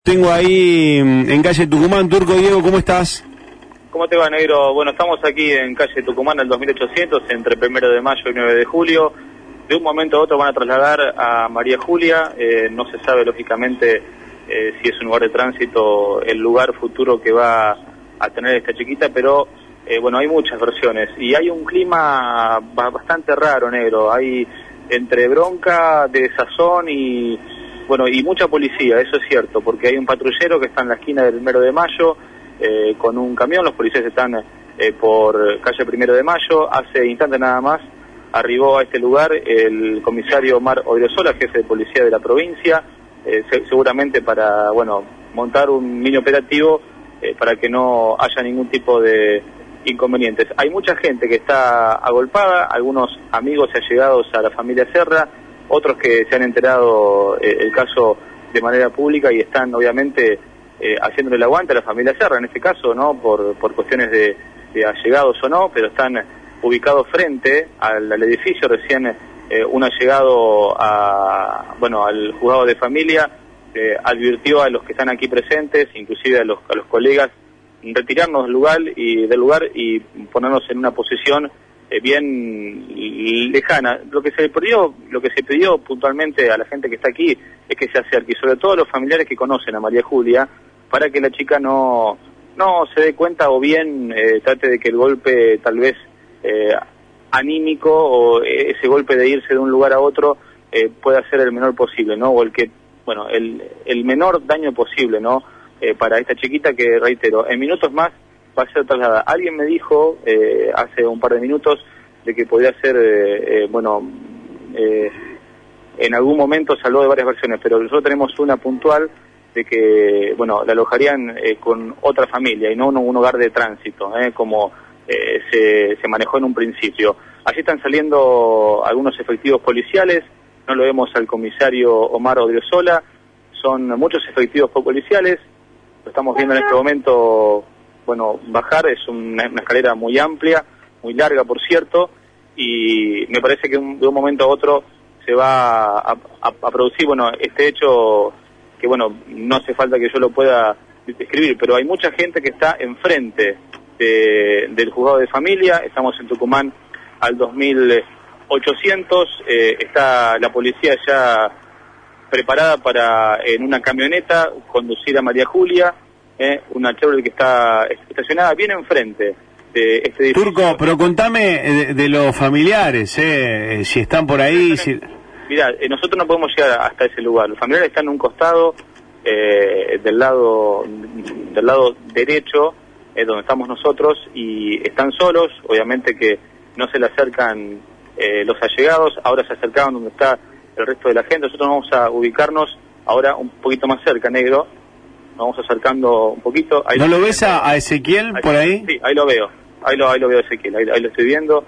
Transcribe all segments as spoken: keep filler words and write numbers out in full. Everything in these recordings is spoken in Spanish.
Tengo ahí en calle Tucumán. Turco, Diego, ¿cómo estás? ¿Cómo te va, negro? Bueno, estamos aquí en calle Tucumán, el dos mil ochocientos, entre primero de mayo y nueve de julio. De un momento a otro van a trasladar a María Julia. Eh, no se sabe, lógicamente, eh, si es un lugar de tránsito, el lugar futuro que va a tener esta chiquita, pero, eh, bueno, hay muchas versiones. Y hay un clima bastante raro, negro. Hay entre bronca, desazón y... Bueno, y mucha policía, eso es cierto, porque hay un patrullero que está en la esquina del primero de mayo eh, con un camión. Los policías están eh, por calle primero de mayo. Hace instantes nada más arribó a este lugar el comisario Omar Odriozola, jefe de policía de la provincia, eh, se, seguramente para, bueno, montar un mini operativo eh, para que no haya ningún tipo de inconvenientes. Hay mucha gente que está agolpada, algunos amigos y allegados a la familia Serra, otros que se han enterado eh, el caso de manera pública y están obviamente eh, haciéndole el aguante a la familia Serra, en este caso, ¿no? Por, por cuestiones de, de allegados o no, pero están ubicados frente al, al edificio. Recién eh, un allegado a, bueno, al juzgado de familia eh, advirtió a los que están aquí presentes, inclusive a los, a los colegas, retirarnos del lugar y del lugar y ponernos en una posición Eh, bien lejana. Lo que se pidió, lo que se pidió puntualmente a la gente que está aquí es que se acerque, y sobre todo a los familiares que conocen a María Julia, para que la chica no no se dé cuenta o bien eh, trate de que el golpe tal vez eh, anímico o ese golpe de irse de un lugar a otro eh, pueda ser el menor posible, ¿no? O el que, bueno, el, el menor daño posible, ¿no? Eh, para esta chiquita que, reitero, en minutos más va a ser trasladada. Alguien me dijo eh, hace un par de minutos de que podría ser, eh, eh, bueno, eh, en algún momento se habló de varias versiones, pero nosotros tenemos una puntual de que, bueno, la alojarían eh, con otra familia y no en un hogar de tránsito, eh, como eh, se, se manejó en un principio. Allí están saliendo algunos efectivos policiales, no lo vemos al comisario Omar Odriozola, son muchos efectivos policiales, lo estamos viendo en este momento. Bueno, bajar es una, una escalera muy amplia, muy larga, por cierto, y me parece que un, de un momento a otro se va a, a, a producir, bueno, este hecho que, bueno, no hace falta que yo lo pueda describir, pero hay mucha gente que está enfrente de, del juzgado de familia. Estamos en Tucumán al dos mil ochocientos, eh, está la policía ya preparada para, en una camioneta, conducir a María Julia. Eh, una Chevrolet que está estacionada bien enfrente de este edificio. Turco, pero contame de, de los familiares, eh, si están por ahí. Si... Mirá, eh, nosotros no podemos llegar hasta ese lugar. Los familiares están en un costado eh, del lado del lado derecho, eh, donde estamos nosotros, y están solos. Obviamente que no se le acercan eh, los allegados. Ahora se acercaron donde está el resto de la gente. Nosotros vamos a ubicarnos ahora un poquito más cerca, negro. Vamos acercando un poquito. Ahí ¿No lo ves a, a Ezequiel ahí, por ahí? Sí, ahí lo veo. Ahí lo, ahí lo veo a Ezequiel, ahí, ahí lo estoy viendo.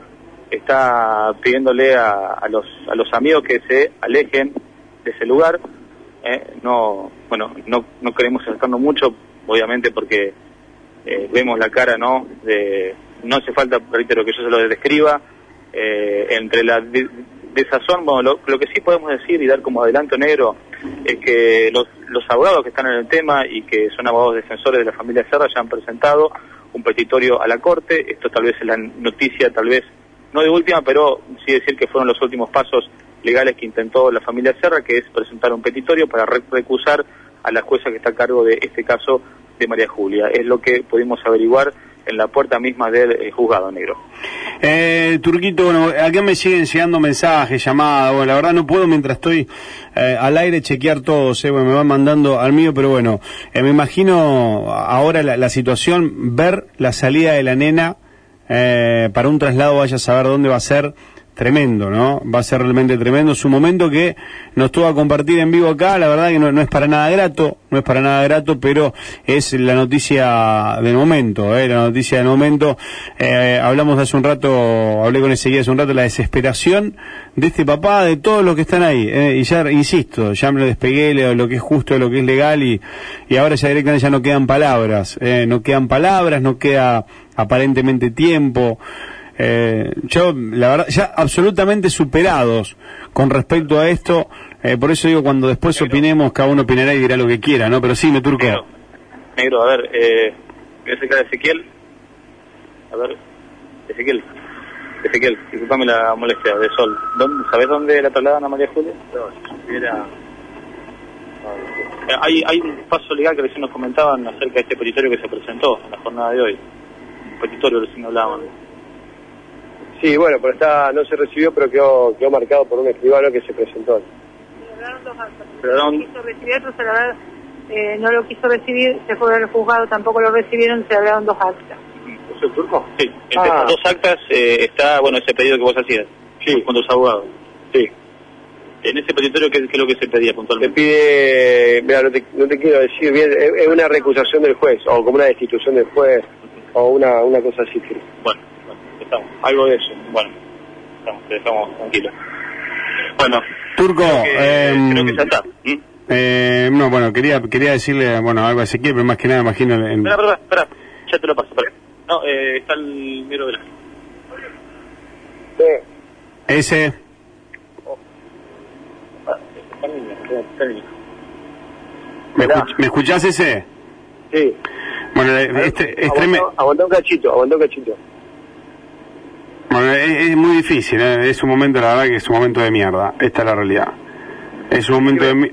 Está pidiéndole a, a los a los amigos que se alejen de ese lugar. Eh, no, bueno, no no queremos acercarnos mucho, obviamente, porque eh, vemos la cara, ¿no? De, no hace falta, reitero, que yo se lo describa. Eh, entre la de, desazón, bueno, lo, lo que sí podemos decir y dar como adelanto, negro, es que los, los abogados que están en el tema y que son abogados defensores de la familia Serra ya han presentado un petitorio a la Corte. Esto tal vez es la noticia, tal vez no de última, pero sí decir que fueron los últimos pasos legales que intentó la familia Serra, que es presentar un petitorio para recusar a la jueza que está a cargo de este caso de María Julia. Es lo que pudimos averiguar en la puerta misma del eh, juzgado, negro. Eh, Turquito, bueno, acá me siguen llegando mensajes, llamadas. Bueno, la verdad no puedo mientras estoy eh, al aire chequear todos, eh, bueno, me van mandando al mío, pero bueno, eh, me imagino ahora la, la situación, ver la salida de la nena eh, para un traslado, vaya a saber dónde va a ser. Tremendo, ¿no? Va a ser realmente tremendo. Su momento que nos tuvo a compartir en vivo acá, la verdad que no, no es para nada grato, no es para nada grato, pero es la noticia del momento, ¿eh? La noticia del momento. Eh, hablamos hace un rato, hablé con Ezequiel hace un rato, la desesperación de este papá, de todos los que están ahí, ¿eh? Y ya, insisto, ya me lo despegué, lo, lo que es justo, lo que es legal, y, y ahora ya directamente ya no quedan palabras, ¿eh? No quedan palabras, no queda aparentemente tiempo. Eh, yo, la verdad, ya absolutamente superados con respecto a esto, Eh, por eso digo, cuando después negro. opinemos, cada uno opinará y dirá lo que quiera, ¿no? Pero sí, me Turco. Negro, negro a ver, eh, voy a sacar a Ezequiel. A ver, Ezequiel. Ezequiel, disculpame la molestia, de Sol. ¿Dónde, ¿Sabés dónde la trasladan a María Julia? No, si supiera... Eh, hay, hay un paso legal que recién nos comentaban acerca de este petitorio que se presentó en la jornada de hoy. Un petitorio recién hablaban. Sí, bueno, pero está, no se recibió, pero quedó, quedó marcado por un escribano que se presentó. Se lograron dos actas. Pero no... No quiso recibir, otro se la, eh, no lo quiso recibir, se fue al juzgado, tampoco lo recibieron, se lograron dos actas. ¿Es el Turco? Sí, entre ah. estas dos actas eh, está, bueno, ese pedido que vos hacías. Sí. Con tus abogados. Sí. En ese petitorio, ¿qué, ¿qué es lo que se pedía puntualmente? Se pide, mira, no te, no te quiero decir bien, es, es una recusación del juez, o como una destitución del juez, o una, una cosa así. Bueno, bueno, estamos. Algo de eso. Bueno, estamos, te dejamos tranquilo. Bueno, Turco, creo que, eh, creo que ya está. ¿Mm? Eh, no, bueno, quería quería decirle, bueno, algo a Ezequiel, pero más que nada imagino... En... Espera, espera, espera, ya te lo paso, espera. No, eh, está el negro de la... Sí. Ese... ¿Me, escuch ¿Me escuchás ese? Sí. Bueno, este... este me... Aguantá un cachito, aguantá un cachito. Bueno, es, es muy difícil, ¿eh? Es un momento, la verdad que es un momento de mierda. Esta es la realidad. Es un momento de...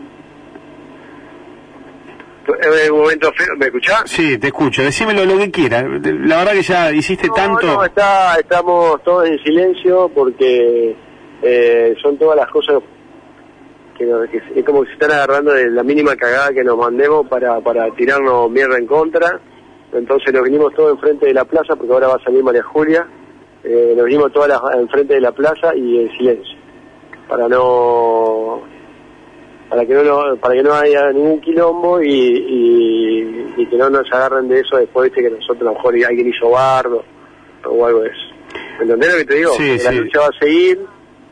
¿Es un momento feo? ¿Me escuchás? Sí, te escucho. Decímelo lo que quieras. La verdad que ya hiciste no, tanto... No, está, estamos todos en silencio porque eh, son todas las cosas que, que es como que se están agarrando de la mínima cagada que nos mandemos para, para tirarnos mierda en contra. Entonces nos vinimos todos enfrente de la plaza porque ahora va a salir María Julia. Eh, nos vinimos todas las, enfrente de la plaza y en silencio. Para no... para que no para que no haya ningún quilombo y, y, y que no nos agarren de eso después, viste, que nosotros a lo mejor alguien hizo bardo o algo de eso. ¿Entendés lo que te digo? Sí, que sí. La lucha va a seguir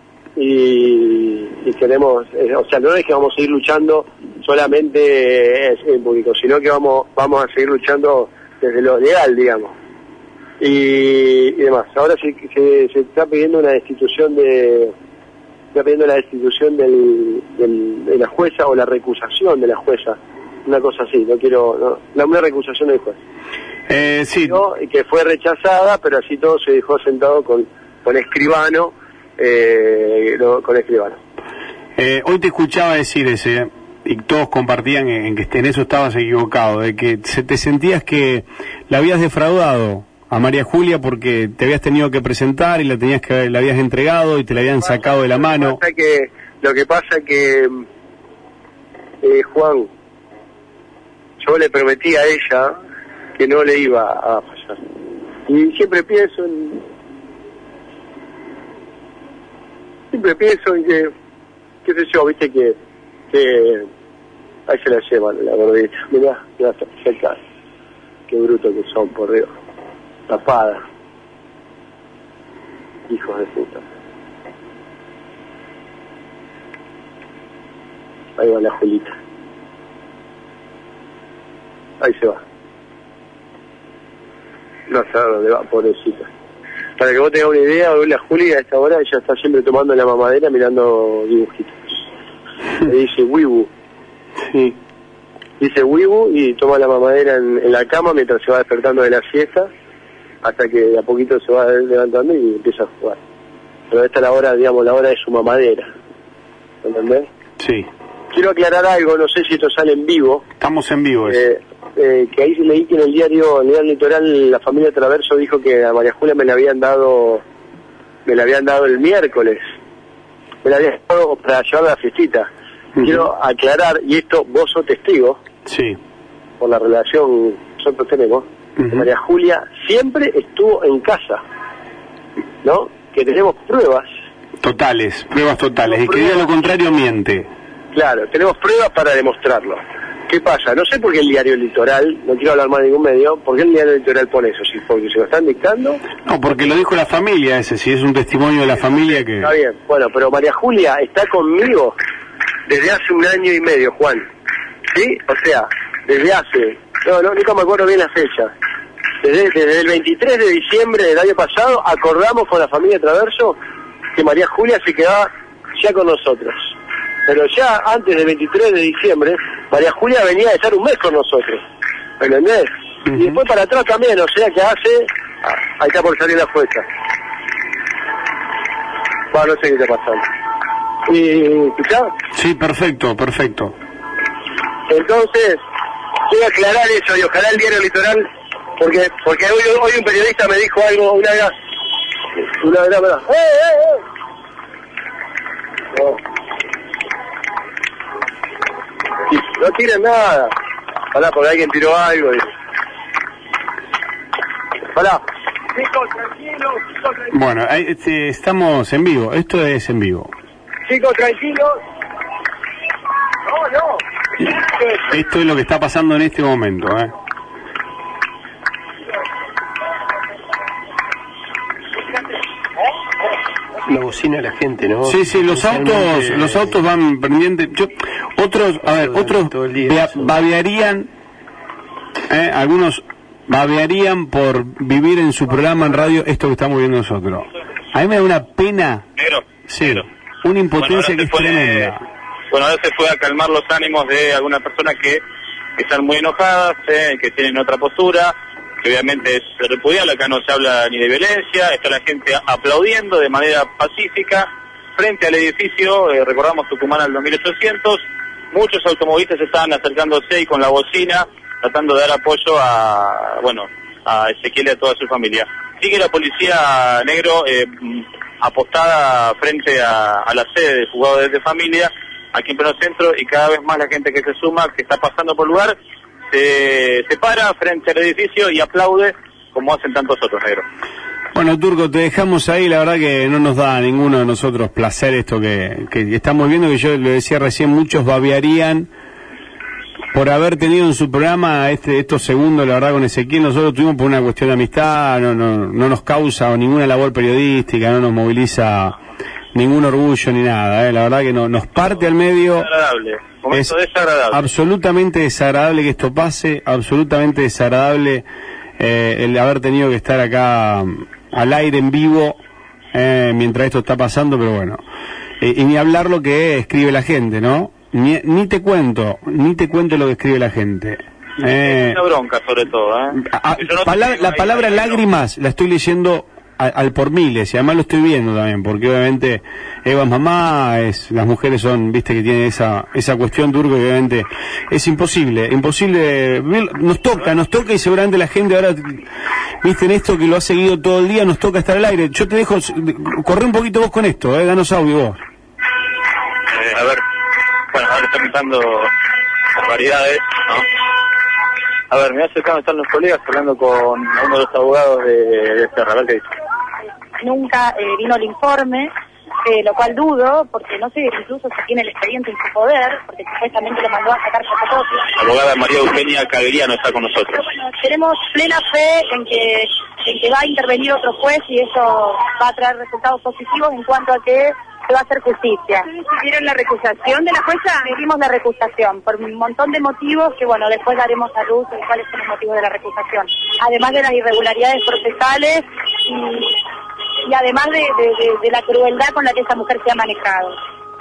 y, y queremos, eh, o sea, no es que vamos a seguir luchando solamente en público, sino que vamos vamos a seguir luchando desde lo legal, digamos. Y, y demás. Ahora se, se, se está pidiendo una destitución de... está pidiendo la destitución del, del, de la jueza o la recusación de la jueza, una cosa así, no quiero, no, una recusación del juez. Eh, sí. ¿No? Y que fue rechazada, pero así todo se dejó sentado con, con escribano, eh, lo, con escribano. Eh, hoy te escuchaba decir ese, y todos compartían en que en eso estabas equivocado, de que se te sentías que la habías defraudado a María Julia porque te habías tenido que presentar y la tenías que la habías entregado y te la habían sacado de la mano. Lo que pasa que, lo que, pasa que eh, Juan, yo le prometí a ella que no le iba a fallar. Y siempre pienso en... Siempre pienso en que, qué sé yo, viste que... que ahí se la llevan, la gordita. Mirá, mirá, cerca. Qué bruto que son, por Dios. Tapada. Hijos de puta. Ahí va la Julita. Ahí se va. No sé a dónde va, pobrecita. Para que vos tengas una idea, hoy la Juli a esta hora ella está siempre tomando la mamadera mirando dibujitos. Le dice Wibu. Sí. Dice Wibu y toma la mamadera en, en la cama mientras se va despertando de la siesta, hasta que de a poquito se va levantando y empieza a jugar. Pero esta es la hora, digamos, la hora de su mamadera. ¿Entendés? Sí. Quiero aclarar algo, no sé si esto sale en vivo. Estamos en vivo. Eh, eh, que ahí leí que en el diario, en el diario Litoral, la familia Traverso dijo que a María Julia me la habían dado, me la habían dado el miércoles. Me la habían dado para llevar a la fiestita. Uh-huh. Quiero aclarar, y esto vos sos testigo. Sí. Por la relación que nosotros tenemos. Uh-huh. María Julia siempre estuvo en casa, ¿no? Que tenemos pruebas. Totales, pruebas totales. Y que diga lo contrario miente. Claro, tenemos pruebas para demostrarlo. ¿Qué pasa? No sé por qué el diario Litoral, no quiero hablar más de ningún medio, ¿por qué el diario Litoral pone eso? ¿Si porque se lo están dictando? No, porque lo dijo la familia ese, si es un testimonio de la familia que... Está bien, bueno, pero María Julia está conmigo desde hace un año y medio, Juan. ¿Sí? O sea, desde hace... No, no, nunca me acuerdo bien la fecha. Desde, desde el veintitrés de diciembre del año pasado acordamos con la familia Traverso que María Julia se quedaba ya con nosotros. pero ya antes del veintitrés de diciembre, María Julia venía de estar un mes con nosotros, ¿me entendés? Uh-huh. Y después para atrás también, o sea que hace, ah, ahí está por salir la fuerza. Bueno, no sé qué está pasando. ¿Y escuchás? Sí, perfecto, perfecto. Entonces, quiero aclarar eso y ojalá el diario Litoral, porque porque hoy, hoy un periodista me dijo algo, una vez, una vez, una vez, ¡eh, eh, eh! No. No tiren nada. Pará, porque alguien tiró algo. Y... Pará. Chicos, tranquilos, chicos, tranquilos. Bueno, ahí, este, estamos en vivo. Esto es en vivo. Chicos, tranquilos. No, no. Esto es lo que está pasando en este momento, ¿eh? La bocina a la gente, ¿no? Sí, sí, los autos, los autos van pendientes. Yo, otros, a ver, otros día, babearían, eh, algunos babearían por vivir en su programa en radio esto que estamos viendo nosotros. A mí me da una pena, Negro, sí, negro. una impotencia bueno, que es fue, tremenda. Bueno, ahora se fue a calmar los ánimos de algunas personas que están muy enojadas, eh, que tienen otra postura, que obviamente es repudiable. Acá no se habla ni de violencia, está la gente aplaudiendo de manera pacífica frente al edificio, eh, recordamos Tucumán al dos mil ochocientos, muchos automovilistas estaban acercándose y con la bocina tratando de dar apoyo a, bueno, a Ezequiel y a toda su familia. Sigue la policía, Negro, eh, apostada frente a, a la sede del juzgado de, de familia, aquí en pleno centro, y cada vez más la gente que se suma, que está pasando por el lugar, se, se para frente al edificio y aplaude como hacen tantos otros, Negro. Bueno, Turco, te dejamos ahí. La verdad que no nos da a ninguno de nosotros placer esto que, que estamos viendo, que yo le decía recién, muchos babearían por haber tenido en su programa este estos segundos, la verdad, con Ezequiel. Nosotros tuvimos por una cuestión de amistad, no, no, no nos causa ninguna labor periodística, no nos moviliza ningún orgullo ni nada, ¿eh? La verdad que no, nos parte al medio. Desagradable, es desagradable. Absolutamente desagradable que esto pase, absolutamente desagradable eh, el haber tenido que estar acá al aire en vivo eh, mientras esto está pasando, pero bueno. Eh, y ni hablar lo que escribe la gente, ¿no? Ni, ni te cuento, ni te cuento lo que escribe la gente. Eh, una bronca sobre todo, ¿eh? A, no palabra, la palabra lágrimas la estoy leyendo a, al por miles, y además lo estoy viendo también, porque obviamente Eva es mamá, es, las mujeres son, viste que tienen esa esa cuestión, Turco, que obviamente es imposible, imposible, nos toca, nos toca, y seguramente la gente ahora, viste, en esto que lo ha seguido todo el día, nos toca estar al aire. Yo te dejo, corre un poquito vos con esto, eh, danos audio vos. Eh, a ver, bueno, ahora están gritando variedades, ¿no? A ver, me voy a acercar, están los colegas hablando con uno de los abogados de, de Serra, a ver qué dice. Nunca eh, vino el informe, eh, lo cual dudo, porque no sé incluso si tiene el expediente en su poder, porque supuestamente lo mandó a sacar fotocopias. La abogada María Eugenia Cagriano está con nosotros. Bueno, tenemos plena fe en que, en que va a intervenir otro juez y eso va a traer resultados positivos en cuanto a que se va a hacer justicia. ¿Ustedes pidieron la recusación de la jueza? Pedimos la recusación por un montón de motivos que, bueno, después daremos a luz de cuáles son los motivos de la recusación. Además de las irregularidades procesales y, y además de, de, de, de la crueldad con la que esa mujer se ha manejado.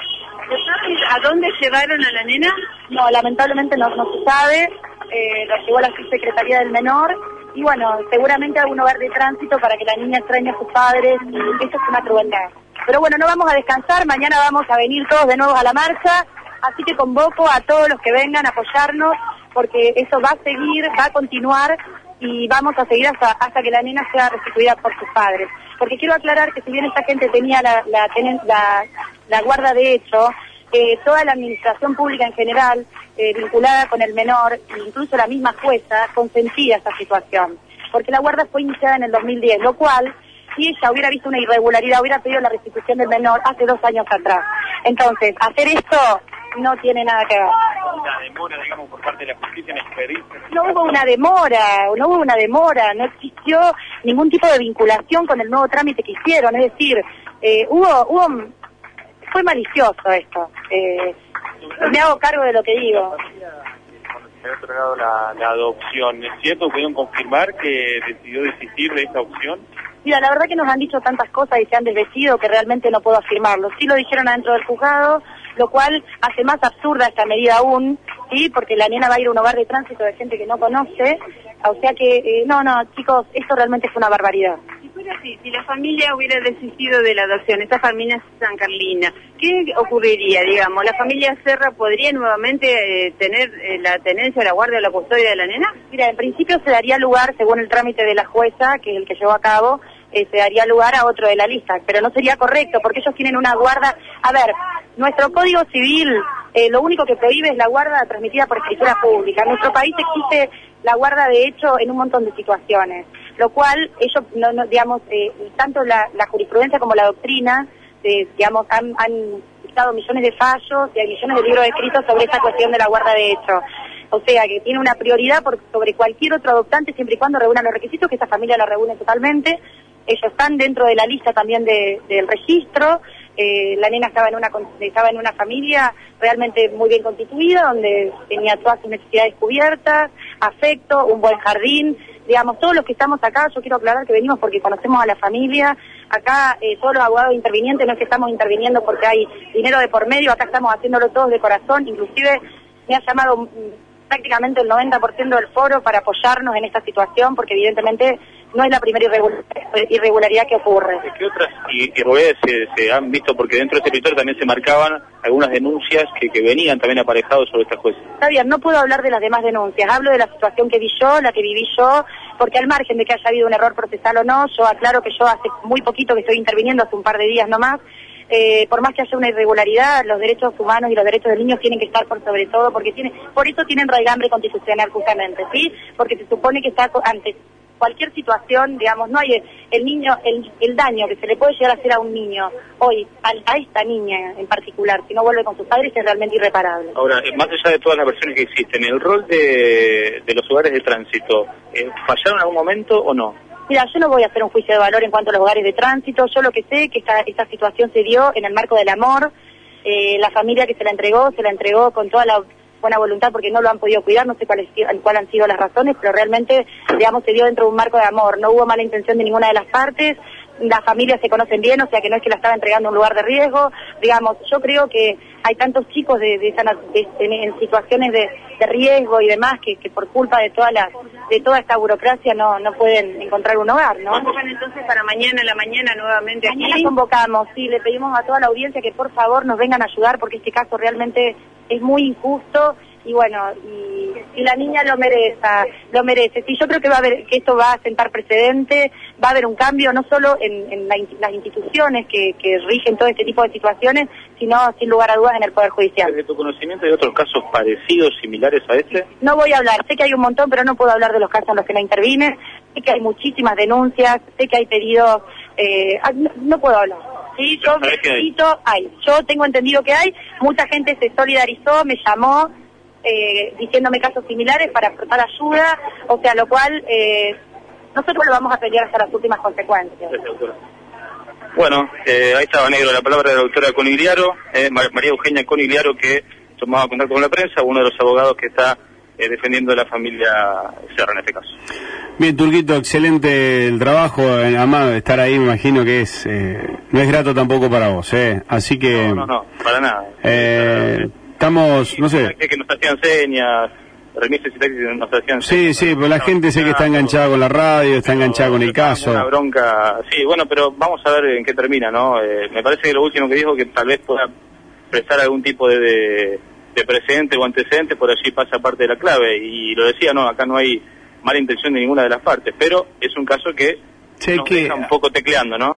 ¿A dónde llevaron a la nena? No, lamentablemente no, no se sabe. Eh, la llevó la subsecretaría del menor y, bueno, seguramente a algún hogar de tránsito para que la niña extrañe a sus padres. Eso es una crueldad. Pero bueno, no vamos a descansar, mañana vamos a venir todos de nuevo a la marcha, así que convoco a todos los que vengan a apoyarnos, porque eso va a seguir, va a continuar, y vamos a seguir hasta, hasta que la nena sea restituida por sus padres. Porque quiero aclarar que si bien esta gente tenía la, la, la, la guarda de hecho, eh, toda la administración pública en general, eh, vinculada con el menor, incluso la misma jueza, consentía esa situación. Porque la guarda fue iniciada en el dos mil diez, lo cual, si ella hubiera visto una irregularidad, hubiera pedido la restitución del menor hace dos años atrás. Entonces, hacer esto no tiene nada que ver. Una demora, digamos, por parte de la justicia en expedir. No hubo una demora, no hubo una demora, no existió ningún tipo de vinculación con el nuevo trámite que hicieron, es decir, eh, hubo, hubo, fue malicioso esto. Eh, me hago cargo de lo que digo. Se ha otorgado la, la adopción, ¿es cierto? ¿Pudieron confirmar que decidió desistir de esta opción? Mira, la verdad que nos han dicho tantas cosas y se han desvestido que realmente no puedo afirmarlo. Sí lo dijeron adentro del juzgado, lo cual hace más absurda esta medida aún, ¿sí? Porque la nena va a ir a un hogar de tránsito de gente que no conoce, o sea que, eh, no, no, chicos, esto realmente es una barbaridad. Si fuera así, si la familia hubiera desistido de la adopción, esta familia San Carlina, ¿qué ocurriría, digamos? ¿La familia Serra podría nuevamente eh, tener eh, la tenencia, la guardia o la custodia de la nena? Mira, en principio se daría lugar, según el trámite de la jueza, que es el que llevó a cabo, eh, se daría lugar a otro de la lista, pero no sería correcto, porque ellos tienen una guarda. A ver, nuestro Código Civil, eh, lo único que prohíbe es la guarda transmitida por escritura pública. En nuestro país existe la guarda de hecho en un montón de situaciones, lo cual ellos, no, no, digamos, eh, tanto la, la jurisprudencia como la doctrina, eh, digamos, han, han dictado millones de fallos y hay millones de libros escritos sobre esta cuestión de la guarda de hecho. O sea, que tiene una prioridad por, sobre cualquier otro adoptante siempre y cuando reúnan los requisitos, que esa familia la reúne totalmente. Ellos están dentro de la lista también de, del registro. Eh, la nena estaba en una estaba en una familia realmente muy bien constituida, donde tenía todas sus necesidades cubiertas, afecto, un buen jardín. Digamos, todos los que estamos acá, yo quiero aclarar que venimos porque conocemos a la familia. Acá eh, todos los abogados intervinientes no es que estamos interviniendo porque hay dinero de por medio, acá estamos haciéndolo todos de corazón. Inclusive me ha llamado prácticamente el noventa por ciento del foro para apoyarnos en esta situación, porque evidentemente no es la primera irregularidad que ocurre. ¿Qué otras irregularidades se, se han visto? Porque dentro de este territorio también se marcaban algunas denuncias que, que venían también aparejados sobre estas cosas. Está bien, no puedo hablar de las demás denuncias, hablo de la situación que vi yo, la que viví yo, porque al margen de que haya habido un error procesal o no, yo aclaro que yo hace muy poquito que estoy interviniendo, hace un par de días nomás. Eh, por más que haya una irregularidad, los derechos humanos y los derechos de niños tienen que estar por sobre todo, porque tiene, por eso tienen raigambre constitucional justamente, ¿sí? Porque se supone que está ante cualquier situación, digamos, no hay el, el niño, el, el daño que se le puede llegar a hacer a un niño hoy, a, a esta niña en particular, si no vuelve con sus padres, es realmente irreparable. Ahora, más allá de todas las versiones que existen, ¿el rol de, de los hogares de tránsito, eh, fallaron en algún momento o no? Mira, yo no voy a hacer un juicio de valor en cuanto a los hogares de tránsito. Yo lo que sé es que esta, esta situación se dio en el marco del amor. Eh, la familia que se la entregó, se la entregó con toda la buena voluntad porque no lo han podido cuidar, no sé cuáles cuál han sido las razones, pero realmente, digamos, se dio dentro de un marco de amor. No hubo mala intención de ninguna de las partes. Las familias se conocen bien, o sea que no es que la estaba entregando a un lugar de riesgo. Digamos, yo creo que hay tantos chicos de, de, esa, de, de en situaciones de, de riesgo y demás que, que por culpa de toda la de toda esta burocracia no no pueden encontrar un hogar, ¿no? ¿Convocan entonces para mañana a la mañana nuevamente aquí? Mañana convocamos, sí, le pedimos a toda la audiencia que por favor nos vengan a ayudar porque este caso realmente es muy injusto. Y bueno, y, y la niña lo merece, lo merece. Sí, yo creo que va a haber, que esto va a sentar precedente, va a haber un cambio no solo en, en la, las instituciones que, que rigen todo este tipo de situaciones, sino sin lugar a dudas en el Poder Judicial. ¿Desde tu conocimiento hay otros casos parecidos, similares a este? No voy a hablar, sé que hay un montón, pero no puedo hablar de los casos en los que no intervine, sé que hay muchísimas denuncias, sé que hay pedidos, eh, no, no puedo hablar. Sí, yo necesito, hay, yo tengo entendido que hay, mucha gente se solidarizó, me llamó, Eh, diciéndome casos similares para aportar ayuda, o sea, lo cual eh, nosotros lo vamos a pelear hasta las últimas consecuencias. Bueno, eh, ahí estaba, negro, la palabra de la doctora Conigliaro, eh, María Eugenia Conigliaro, que tomaba contacto con la prensa, uno de los abogados que está eh, defendiendo a la familia Serra en este caso. Bien, Turquito, excelente el trabajo, eh, además estar ahí me imagino que es eh, no es grato tampoco para vos, eh, así que... No, no, no, para nada. Eh, Estamos, no sé... Que nos hacían señas, remises y taxis nos hacían señas. Sí, sí, pero la gente sé que está enganchada con la radio, está enganchada con el caso. Una bronca, sí, bueno, pero vamos a ver en qué termina, ¿no? Eh, me parece que lo último que dijo que tal vez pueda prestar algún tipo de, de, de precedente o antecedente, por allí pasa parte de la clave. Y lo decía, no, acá no hay mala intención de ninguna de las partes, pero es un caso que sí, nos que... deja un poco tecleando, ¿no?